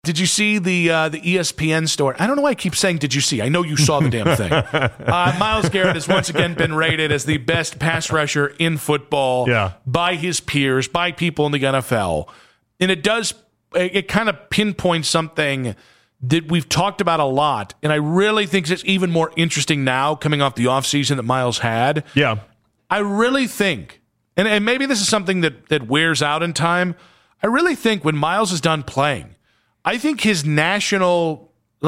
did you see the ESPN story? I don't know why I keep saying did you see. I know you saw the damn thing. Myles Garrett has once again been rated as the best pass rusher in football by his peers, by people in the NFL. And it kind of pinpoints something that we've talked about a lot. And I really think it's even more interesting now coming off the offseason that Myles had. Yeah. I really think, and maybe this is something that wears out in time, I really think when Myles is done playing, I think his national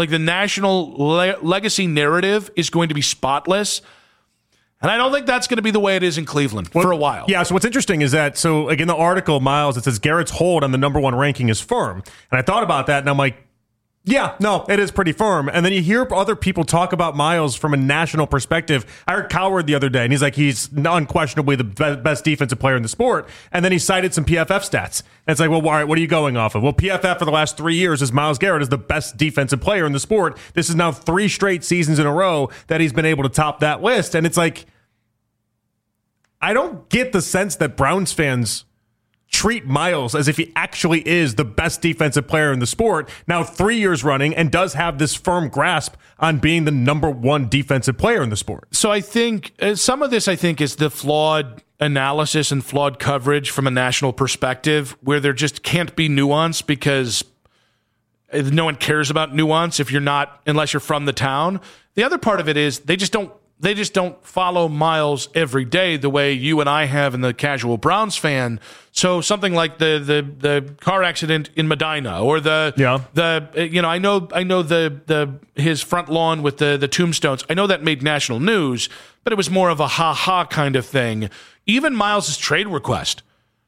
legacy narrative is going to be spotless. And I don't think that's going to be the way it is in Cleveland for a while. Yeah, so what's interesting is that, so again, the article, Myles, it says Garrett's hold on the number one ranking is firm. And I thought about that, and I'm like, yeah, no, it is pretty firm. And then you hear other people talk about Myles from a national perspective. I heard Coward the other day, and he's like, he's unquestionably the best defensive player in the sport. And then he cited some PFF stats. And it's like, well, all right, what are you going off of? Well, PFF for the last 3 years is Myles Garrett is the best defensive player in the sport. This is now 3 straight seasons in a row that he's been able to top that list. And it's like, I don't get the sense that Browns fans treat Myles as if he actually is the best defensive player in the sport, now 3 years running, and does have this firm grasp on being the number one defensive player in the sport. So I think some of this, is the flawed analysis and flawed coverage from a national perspective, where there just can't be nuance because no one cares about nuance unless you're from the town. The other part of it is they just don't follow Myles every day the way you and I have and the casual Browns fan. So something like the car accident in Medina, or I know his front lawn with the tombstones. I know that made national news, but it was more of a ha-ha kind of thing. Even Myles' trade request,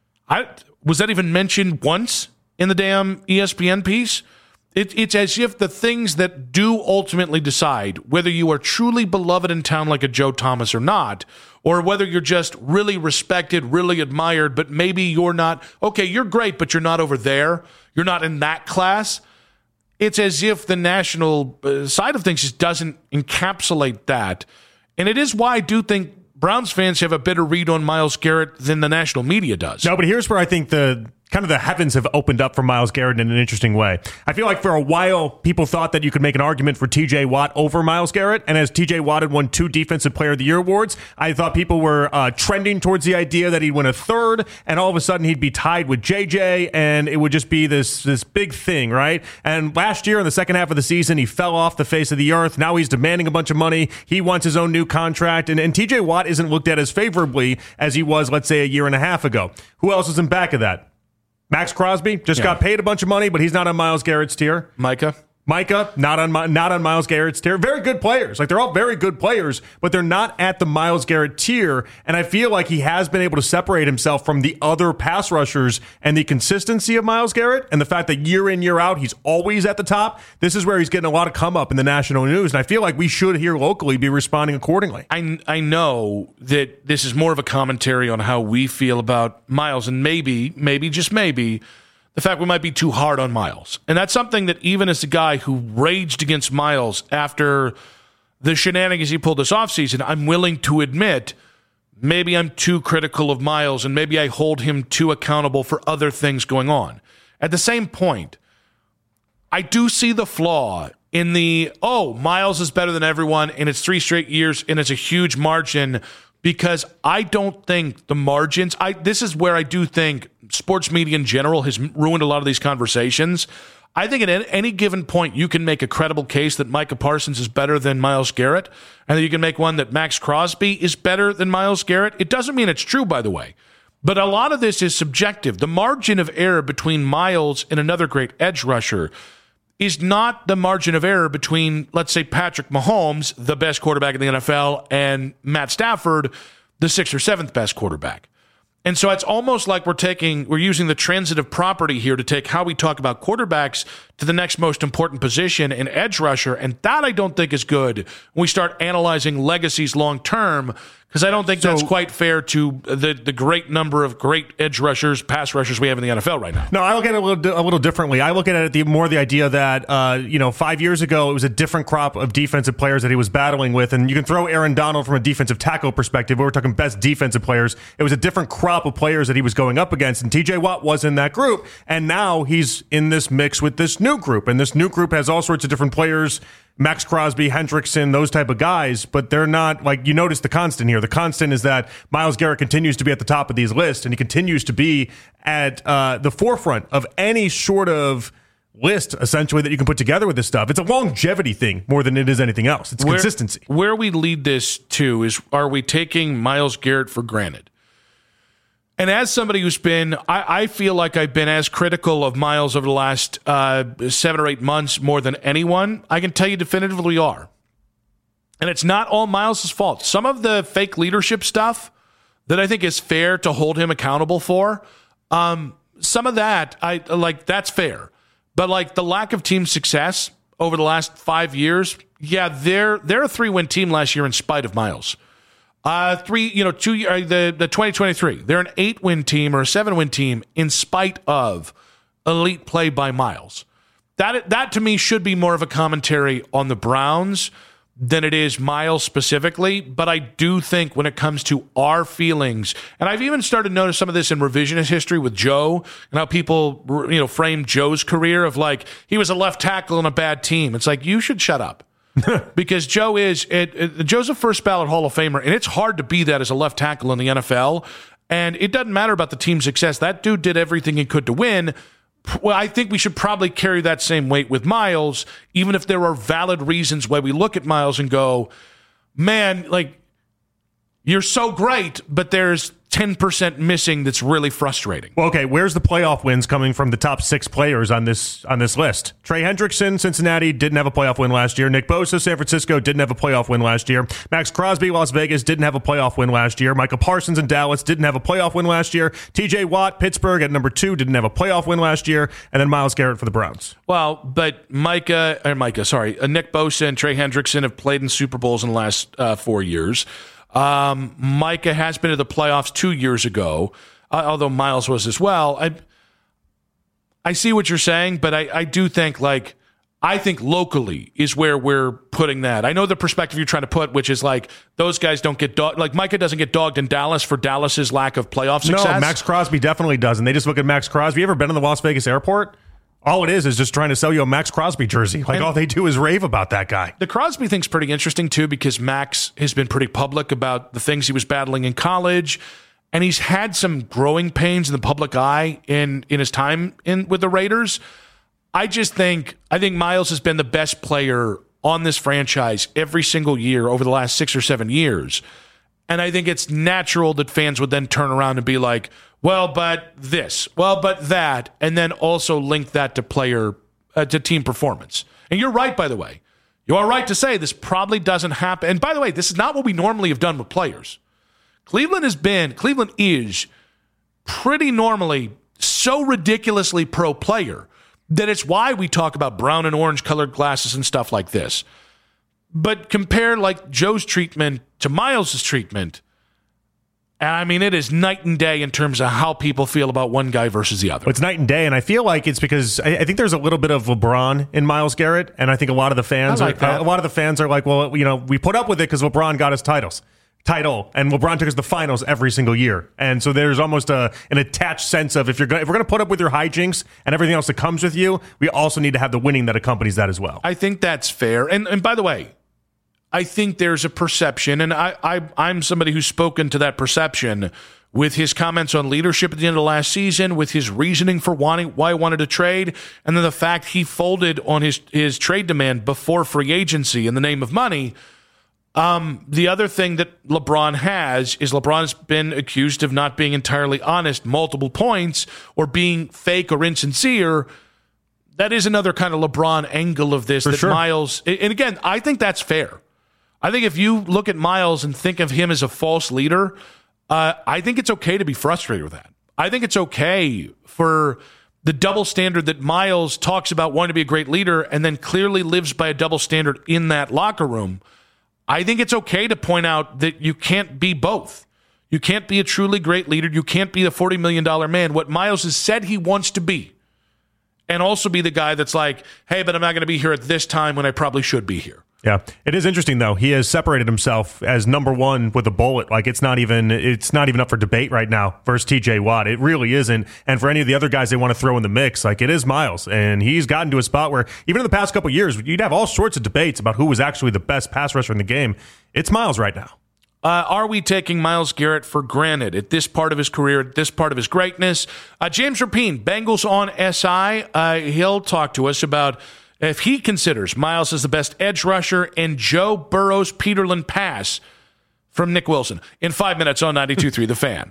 was that even mentioned once in the damn ESPN piece? It's as if the things that do ultimately decide whether you are truly beloved in town like a Joe Thomas or not, or whether you're just really respected, really admired, but maybe you're not, okay, you're great, but you're not over there. You're not in that class. It's as if the national side of things just doesn't encapsulate that. And it is why I do think Browns fans have a better read on Myles Garrett than the national media does. No, but here's where I think the heavens have opened up for Myles Garrett in an interesting way. I feel like for a while, people thought that you could make an argument for TJ Watt over Myles Garrett. And as TJ Watt had won 2 Defensive Player of the Year awards, I thought people were trending towards the idea that he'd win a third, and all of a sudden he'd be tied with JJ, and it would just be this big thing, right? And last year in the second half of the season, he fell off the face of the earth. Now he's demanding a bunch of money. He wants his own new contract. And TJ Watt isn't looked at as favorably as he was, let's say, a year and a half ago. Who else is in back of that? Max Crosby just got paid a bunch of money, but he's not on Myles Garrett's tier. Micah, not on Myles Garrett's tier. Very good players. Like, they're all very good players, but they're not at the Myles Garrett tier. And I feel like he has been able to separate himself from the other pass rushers, and the consistency of Myles Garrett and the fact that year in, year out, he's always at the top. This is where he's getting a lot of come up in the national news. And I feel like we should here locally be responding accordingly. I know that this is more of a commentary on how we feel about Myles, and maybe, just maybe, the fact we might be too hard on Myles. And that's something that even as a guy who raged against Myles after the shenanigans he pulled this offseason, I'm willing to admit maybe I'm too critical of Myles, and maybe I hold him too accountable for other things going on. At the same point, I do see the flaw in Myles is better than everyone, and it's 3 straight years, and it's a huge margin, because I don't think the margins, this is where I do think sports media in general has ruined a lot of these conversations. I think at any given point, you can make a credible case that Micah Parsons is better than Myles Garrett, and that you can make one that Max Crosby is better than Myles Garrett. It doesn't mean it's true, by the way. But a lot of this is subjective. The margin of error between Myles and another great edge rusher is not the margin of error between, let's say, Patrick Mahomes, the best quarterback in the NFL, and Matt Stafford, the 6th or 7th best quarterback. And so it's almost like we're using the transitive property here to take how we talk about quarterbacks to the next most important position, an edge rusher. And that I don't think is good when we start analyzing legacies long term, Because I don't think that's quite fair to the great number of great edge rushers, pass rushers we have in the NFL right now. No, I look at it a little differently. I look at it the idea that 5 years ago it was a different crop of defensive players that he was battling with, and you can throw Aaron Donald from a defensive tackle perspective. We're talking best defensive players. It was a different crop of players that he was going up against, and T.J. Watt was in that group, and now he's in this mix with this new group, and this new group has all sorts of different players. Max Crosby, Hendrickson, those type of guys, but they're not, like, you notice the constant here. The constant is that Myles Garrett continues to be at the top of these lists, and he continues to be at the forefront of any sort of list, essentially, that you can put together with this stuff. It's a longevity thing more than it is anything else. It's consistency. Where we lead this to is, are we taking Myles Garrett for granted? And as somebody who's been, I feel like I've been as critical of Myles over the last 7 or 8 months more than anyone, I can tell you definitively we are. And it's not all Myles' fault. Some of the fake leadership stuff that I think is fair to hold him accountable for, some of that, that's fair. But like the lack of team success over the last 5 years, yeah, they're a 3-win team last year in spite of Myles. The 2023, they're an 8-win team or a 7-win team in spite of elite play by Myles. That to me should be more of a commentary on the Browns than it is Myles specifically. But I do think when it comes to our feelings, and I've even started to notice some of this in revisionist history with Joe and how people frame Joe's career of like he was a left tackle on a bad team. It's like, you should shut up. Because Joe's a first ballot Hall of Famer, and it's hard to be that as a left tackle in the NFL. And it doesn't matter about the team's success. That dude did everything he could to win. Well, I think we should probably carry that same weight with Myles, even if there are valid reasons why we look at Myles and go, man, like, you're so great, but there's 10% missing that's really frustrating. Well, okay, where's the playoff wins coming from the top 6 players on this list? Trey Hendrickson, Cincinnati, didn't have a playoff win last year. Nick Bosa, San Francisco, didn't have a playoff win last year. Max Crosby, Las Vegas, didn't have a playoff win last year. Michael Parsons in Dallas didn't have a playoff win last year. TJ Watt, Pittsburgh at number 2, didn't have a playoff win last year. And then Myles Garrett for the Browns. Well, but Nick Bosa and Trey Hendrickson have played in Super Bowls in the last 4 years. Micah has been to the playoffs 2 years ago, although Myles was as well. I see what you're saying, but I do think, like, I think locally is where we're putting that. I know the perspective you're trying to put, which is like those guys don't get dogged. Like Micah doesn't get dogged in Dallas for Dallas's lack of playoff success. No, Max Crosby definitely doesn't. They just look at Max Crosby. You ever been in the Las Vegas airport? All it is just trying to sell you a Max Crosby jersey. Like, all they do is rave about that guy. The Crosby thing's pretty interesting, too, because Max has been pretty public about the things he was battling in college, and he's had some growing pains in the public eye in his time with the Raiders. I think Myles has been the best player on this franchise every single year over the last 6 or 7 years. And I think it's natural that fans would then turn around and be like, well, but this, well, but that, and then also link that to team performance. And you're right, by the way. You are right to say this probably doesn't happen. And by the way, this is not what we normally have done with players. Cleveland is pretty normally so ridiculously pro player that it's why we talk about brown and orange colored glasses and stuff like this. But compare like Joe's treatment to Myles' treatment, I mean, it is night and day in terms of how people feel about one guy versus the other. It's night and day, and I feel like it's because I think there's a little bit of LeBron in Myles Garrett, and I think a lot of the fans are like, well, we put up with it because LeBron got his title, and LeBron took us to the finals every single year, and so there's almost an attached sense of if we're going to put up with your hijinks and everything else that comes with you, we also need to have the winning that accompanies that as well. I think that's fair, and by the way, I think there's a perception, and I'm somebody who's spoken to that perception with his comments on leadership at the end of last season, with his reasoning for why he wanted to trade, and then the fact he folded on his trade demand before free agency in the name of money. The other thing that LeBron has is LeBron's been accused of not being entirely honest multiple points or being fake or insincere. That is another kind of LeBron angle of this. Myles, and again, I think that's fair. I think if you look at Myles and think of him as a false leader, I think it's okay to be frustrated with that. I think it's okay for the double standard that Myles talks about wanting to be a great leader and then clearly lives by a double standard in that locker room. I think it's okay to point out that you can't be both. You can't be a truly great leader. You can't be a $40 million man. What Miles has said he wants to be. And also be the guy that's like, hey, but I'm not going to be here at this time when I probably should be here. Yeah, it is interesting though. He has separated himself as number one with a bullet. Like it's not even up for debate right now versus TJ Watt. It really isn't. And for any of the other guys they want to throw in the mix, like it is Miles. And he's gotten to a spot where even in the past couple of years, you'd have all sorts of debates about who was actually the best pass rusher in the game. It's Miles right now. Are we taking Myles Garrett for granted at this part of his career, at this part of his greatness? James Rapine, Bengals on SI. He'll talk to us about if he considers Miles as the best edge rusher and Joe Burrow's Peterland pass from Nick Wilson in 5 minutes on 92.3 The Fan.